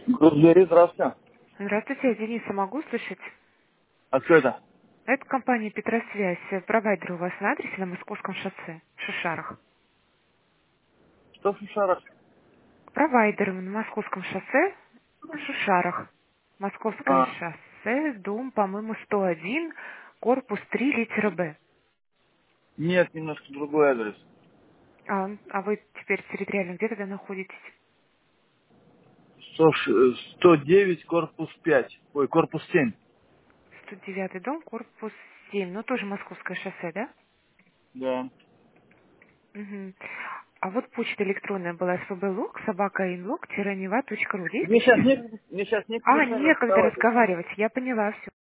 Грузбери, здравствуйте. Здравствуйте, я Дениса могу слышать? А кто это? Это компания Петросвязь, провайдер у вас на адресе на Московском шоссе, в Шишарах. Что в Шушарах? Провайдер на Московском шоссе, в Шишарах. Московское А, шоссе, дом, по-моему, 101, корпус 3, литера Б. нет, немножко другой адрес. А вы теперь территориально где тогда находитесь? 109, корпус 5. Ой, корпус 7. 109 дом, корпус 7, ну тоже Московское шоссе, да? Да. Мгм. А вот почта электронная была СВБ-лог, собака.инлог-нева.ру. Есть? Мне сейчас некогда с вами Некогда разговаривать. разговаривать, я поняла все.